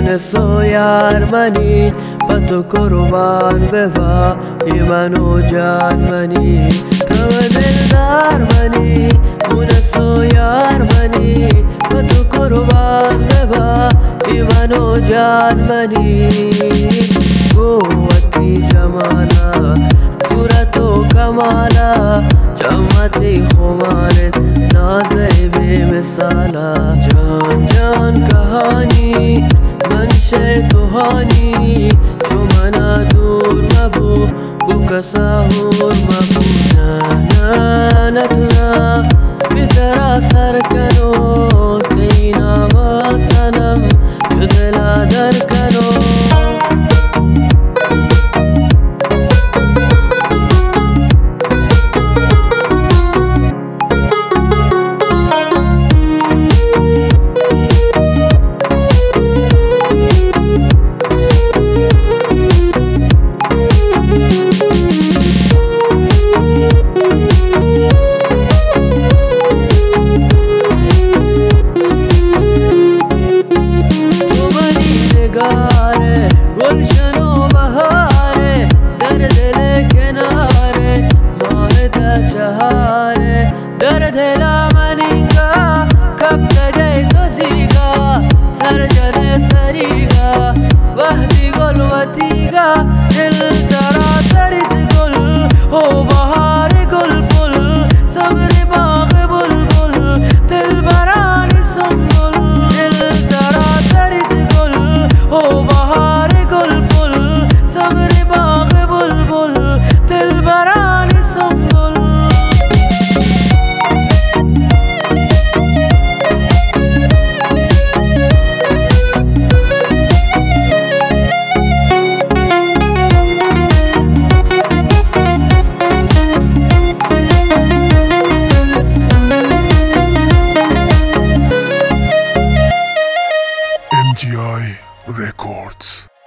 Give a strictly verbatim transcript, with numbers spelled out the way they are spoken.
مونس و یارمنی پا تو قربان ببا ای من و جان منی تو دلدار منی مونس و یارمنی پا تو قربان ببا ای من و جان منی قوتی جمالا صورت و کمالا جمعتی خمارت نازی بی مثالا جان جان کهانی منشه توهانی چو منا دور مبو بو کساهور مبو نه نه نتنا بیترا سر کنو تینا ما سنم جو دلا در کنو گلشن و بهاره در دل کناره ماه تا چهاره در دل من اینگا کب تگه تو زیگا سر جل سریگا وحدی گل و تیگا دل ترا سرد گل و بهار گل پل صبر باغ بل بل دل برانی سنگل دل ترا سرد گل و بهار M G I Records.